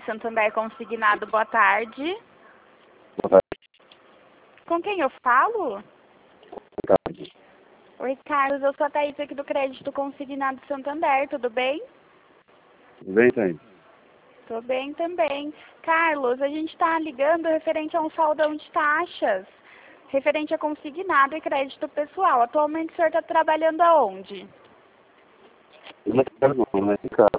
Santander Consignado, boa tarde. Boa tarde, Com quem eu falo? Carlos. Oi, Carlos, eu sou a Thaís aqui do Crédito Consignado Santander, tudo bem? Tudo bem, Thaís? Tô bem também. Carlos, a gente está ligando referente a um saldão de taxas, referente a consignado e crédito pessoal. Atualmente o senhor está trabalhando aonde? Eu não quero não, né? Em casa.